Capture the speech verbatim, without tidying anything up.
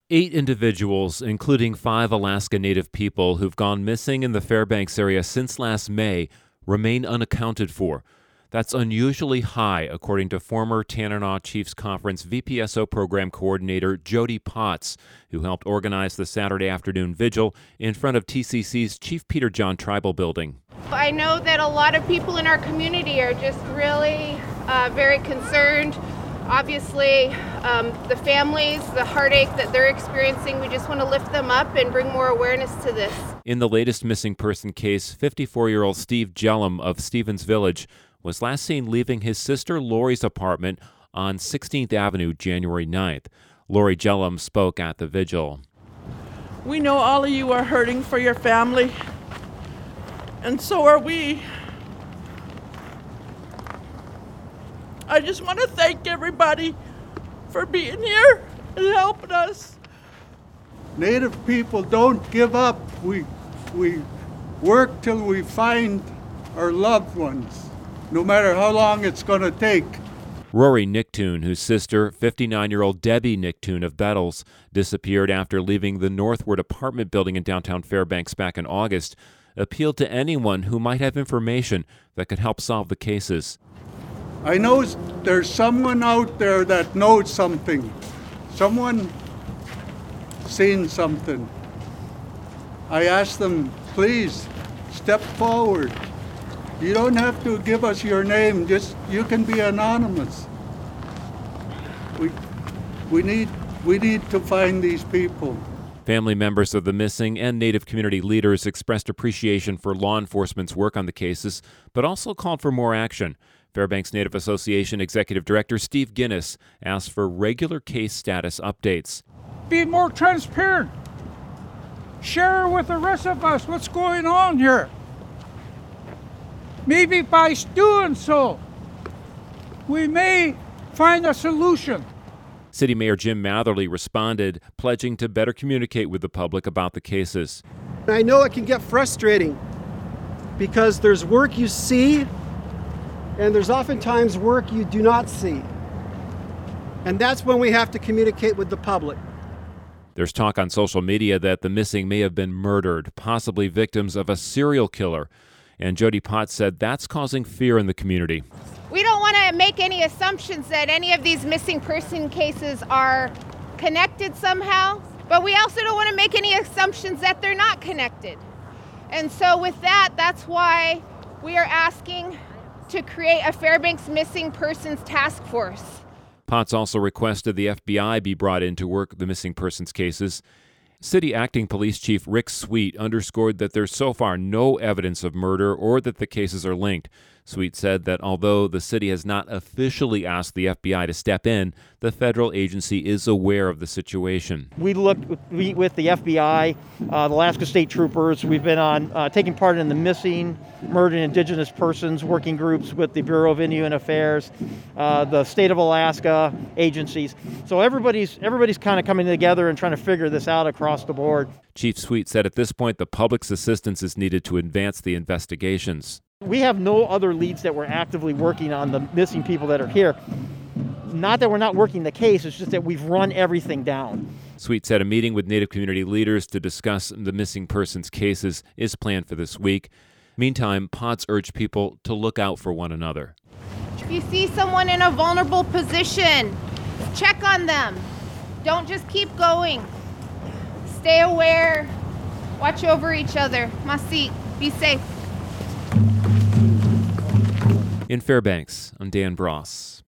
Eight individuals, including five Alaska Native people who've gone missing in the Fairbanks area since last May, remain unaccounted for. That's unusually high, according to former Tanana Chiefs Conference V P S O program coordinator Jody Potts, who helped organize the Saturday afternoon vigil in front of T C C's Chief Peter John Tribal Building. I know that a lot of people in our community are just really uh, very concerned. Obviously, um, the families, the heartache that they're experiencing, we just want to lift them up and bring more awareness to this. In the latest missing person case, fifty-four-year-old Steve Jellum of Stevens Village was last seen leaving his sister Lori's apartment on sixteenth Avenue January ninth. Lori Jellum spoke at the vigil. We know all of you are hurting for your family, and so are we. I just want to thank everybody for being here and helping us. Native people don't give up. We, we work till we find our loved ones, no matter how long it's going to take. Rory Nicktoon, whose sister, fifty-nine-year-old Debbie Nicktoon of Bettles, disappeared after leaving the Northward apartment building in downtown Fairbanks back in August, appealed to anyone who might have information that could help solve the cases. I know there's someone out there that knows something. Someone seen something. I ask them, please, step forward. You don't have to give us your name, just you can be anonymous. We, we, need, we need to find these people. Family members of the missing and Native community leaders expressed appreciation for law enforcement's work on the cases, but also called for more action. Fairbanks Native Association Executive Director Steve Guinness asked for regular case status updates. Be more transparent. Share with the rest of us what's going on here. Maybe by doing so, we may find a solution. City Mayor Jim Matherly responded, pledging to better communicate with the public about the cases. I know it can get frustrating because there's work you see and there's oftentimes work you do not see. And that's when we have to communicate with the public. There's talk on social media that the missing may have been murdered, possibly victims of a serial killer. And Jody Potts said that's causing fear in the community. We don't want to make any assumptions that any of these missing person cases are connected somehow, but we also don't want to make any assumptions that they're not connected. And so with that, that's why we are asking to create a Fairbanks Missing Persons Task Force. Potts also requested the F B I be brought in to work the missing persons cases. City Acting Police Chief Rick Sweet underscored that there's so far no evidence of murder or that the cases are linked. Sweet said that although the city has not officially asked the F B I to step in, the federal agency is aware of the situation. We looked with, we, with the F B I, uh, the Alaska State Troopers. We've been on uh, taking part in the missing, murdered Indigenous persons working groups with the Bureau of Indian Affairs, uh, the State of Alaska agencies. So everybody's everybody's kind of coming together and trying to figure this out across the board. Chief Sweet said at this point the public's assistance is needed to advance the investigations. We have no other leads that we're actively working on the missing people that are here. Not that we're not working the case, it's just that we've run everything down. Sweet said a meeting with Native community leaders to discuss the missing persons cases is planned for this week. Meantime, Potts urged people to look out for one another. If you see someone in a vulnerable position, check on them. Don't just keep going. Stay aware. Watch over each other. Masi, be safe. In Fairbanks, I'm Dan Bross.